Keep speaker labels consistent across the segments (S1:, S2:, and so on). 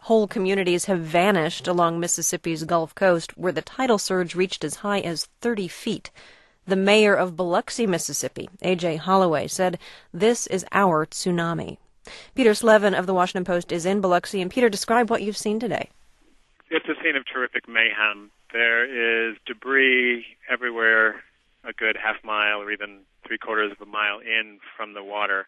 S1: Whole communities have vanished along Mississippi's Gulf Coast, where the tidal surge reached as high as 30 feet. The mayor of Biloxi, Mississippi, A.J. Holloway, said, "This is our tsunami." Peter Slevin of the Washington Post is in Biloxi. And Peter, describe what you've seen today.
S2: It's a scene of terrific mayhem. There is debris everywhere, a good half mile or even three-quarters of a mile in from the water.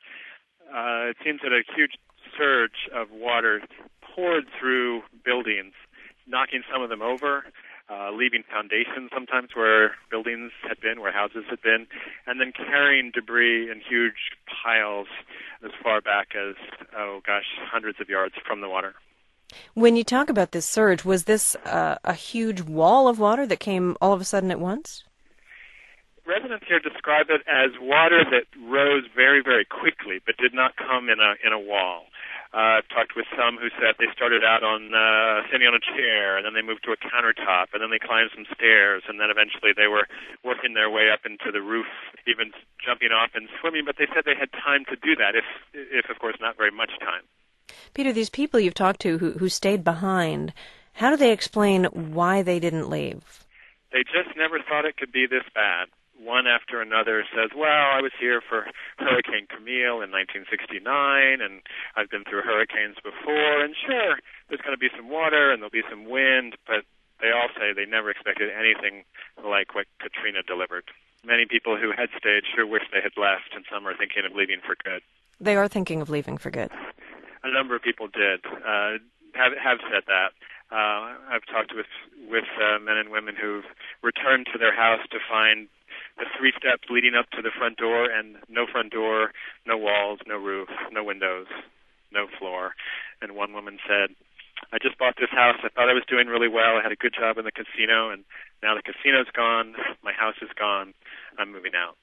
S2: It seems that a huge surge of water poured through buildings, knocking some of them over, leaving foundations sometimes where buildings had been, where houses had been, and then carrying debris in huge piles as far back as, hundreds of yards from the water.
S1: When you talk about this surge, was this a huge wall of water that came all of a sudden at once?
S2: Residents here describe it as water that rose very, very quickly, but did not come in a wall. I've talked with some who said they started out on sitting on a chair, and then they moved to a countertop, and then they climbed some stairs, and then eventually they were working their way up into the roof, even jumping off and swimming. But they said they had time to do that, if of course not very much time.
S1: Peter, these people you've talked to who stayed behind, how do they explain why they didn't leave?
S2: They just never thought it could be this bad. One after another says, well, I was here for Hurricane Camille in 1969, and I've been through hurricanes before, and sure, there's going to be some water and there'll be some wind, but they all say they never expected anything like what Katrina delivered. Many people who had stayed sure wish they had left, and some are thinking of leaving for good.
S1: They are thinking of leaving for good.
S2: A number of people did, have said that. I've talked with men and women who've returned to their house to find the 3 steps leading up to the front door, and no front door, no walls, no roof, no windows, no floor. And one woman said, I just bought this house. I thought I was doing really well. I had a good job in the casino, and now the casino's gone. My house is gone. I'm moving out.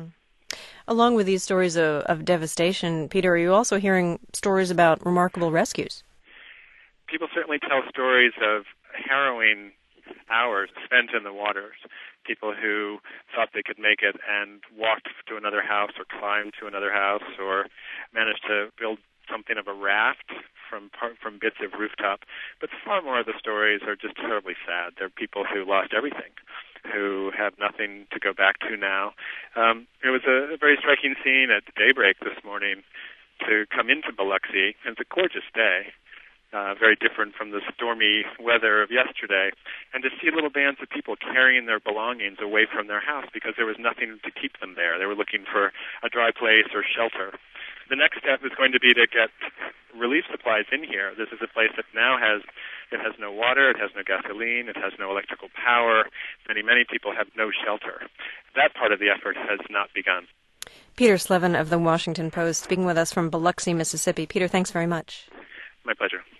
S1: Along with these stories of devastation, Peter, are you also hearing stories about remarkable rescues?
S2: People certainly tell stories of harrowing hours spent in the waters. People who thought they could make it and walked to another house or climbed to another house or managed to build something of a raft from bits of rooftop. But far more of the stories are just terribly sad. They're people who lost everything, who have nothing to go back to now. It was a very striking scene at daybreak this morning to come into Biloxi. It's a gorgeous day. Very different from the stormy weather of yesterday, and to see little bands of people carrying their belongings away from their house because there was nothing to keep them there. They were looking for a dry place or shelter. The next step is going to be to get relief supplies in here. This is a place that now has no water, it has no gasoline, it has no electrical power. Many people have no shelter. That part of the effort has not begun.
S1: Peter Slevin of the Washington Post speaking with us from Biloxi, Mississippi. Peter, thanks very much.
S2: My pleasure.